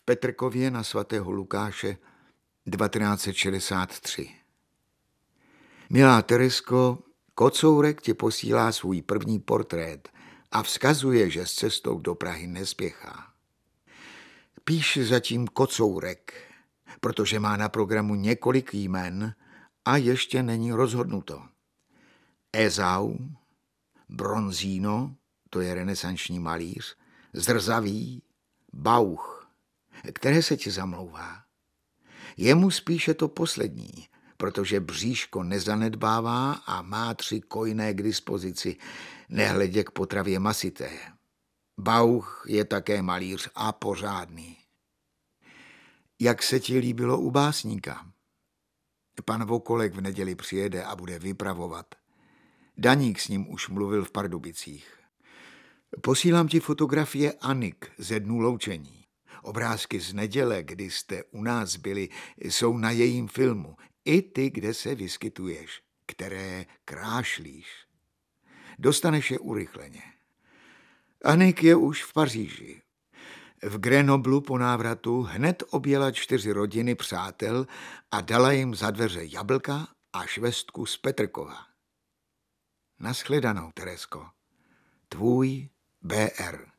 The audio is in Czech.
Petrkově na svatého Lukáše 1963. Milá Teresko, Kocourek ti posílá svůj první portrét a vzkazuje, že s cestou do Prahy nespěchá. Píše zatím Kocourek, protože má na programu několik jmen a ještě není rozhodnuto. Ezau, Bronzino, to je renesanční malíř, Zrzavý, Bauch, které se ti zamlouvá. Jemu spíše to poslední, protože bříško nezanedbává a má 3 kojné k dispozici, nehledě k potravě masité. Bauch je také malíř a pořádný. Jak se ti líbilo u básníka? Pan Vokolek v neděli přijede a bude vypravovat. Daník s ním už mluvil v Pardubicích. Posílám ti fotografie Anik ze dnů loučení. Obrázky z neděle, kdy jste u nás byli, jsou na jejím filmu. I ty, kde se vyskytuješ, které krášlíš. Dostaneš je urychleně. Anik je už v Paříži. V Grenoblu po návratu hned objela 4 rodiny přátel a dala jim za dveře jablka a švestku z Petrkova. Naschledanou, Teresko. Tvůj BR.